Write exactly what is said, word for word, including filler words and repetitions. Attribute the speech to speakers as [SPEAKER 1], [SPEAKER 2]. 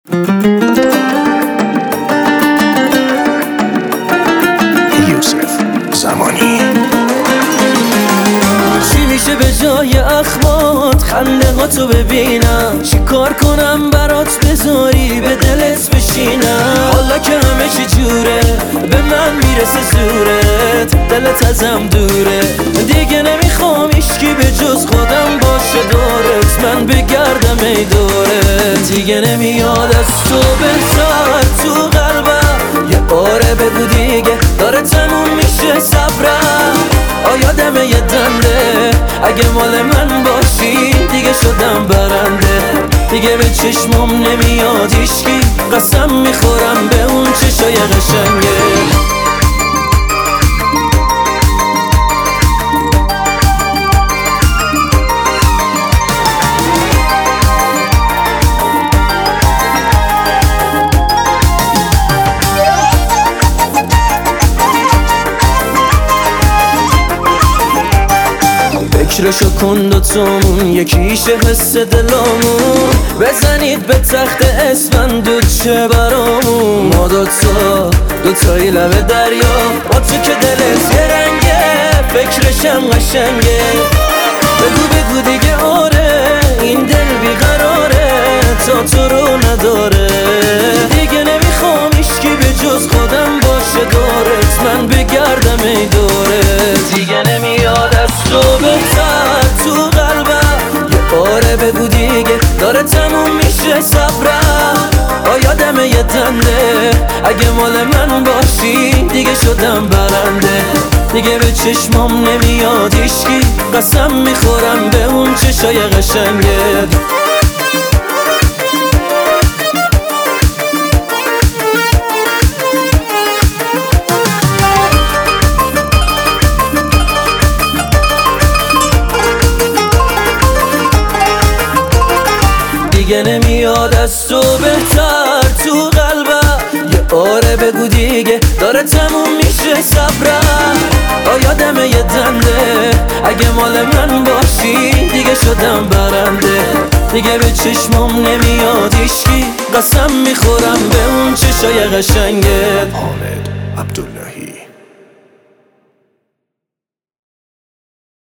[SPEAKER 1] یوسف زمانی.
[SPEAKER 2] چی میشه به جای اخمات خنده ها تو ببینم؟ چی کار کنم برات بذاری به دلت بشینم؟ حالا که همه چی جوره به من میرسه زورت، دلت ازم دوره، دیگه نمیخوام هیچکی به جز خودم باشه دورت، من بگردم ای دورت. دیگه نمیاد از تو بهتر تو قلبم، یه باره بگو دیگه داره تموم میشه صبرم. آیا دمه یه دنده اگه مال من باشی دیگه شدم برنده، دیگه به چشمم نمیاد هیچکی، قسم میخورم به اون چشای قشنگه. فکرشو کن دوتامون یکیشه حس دلامون، بزنید به تخت اسفندود چه برامون. ما دوتا دوتایی لبه دریا، با تو که دلت یه رنگه فکرشم قشنگه. بگو بگو دیگه آره این دل بیقراره تا تو رو نداره، دیگه نمیخوام هیچکی به جز خودم باشه دورت، من بگردم ای دورت. دیگه نمیاد از تو بهتر تو قلبم، یه باره بگو دیگه داره تموم میشه صبرم. آیا دمه یه دنده اگه مال من باشی دیگه شدم برنده، دیگه به چشمام نمیاد هیچکی، قسم میخورم به اون چشای قشنگه. دیگه نمیاد از تو بهتر تو قلبم، یه باره بگو دیگه داره تموم میشه صبرم. آیا دمه یه دنده اگه مال من باشی دیگه شدم برنده، دیگه به چشمم نمیاد هیچکی، قسم میخورم به اون چشای قشنگت.
[SPEAKER 1] حامد عبداللهی.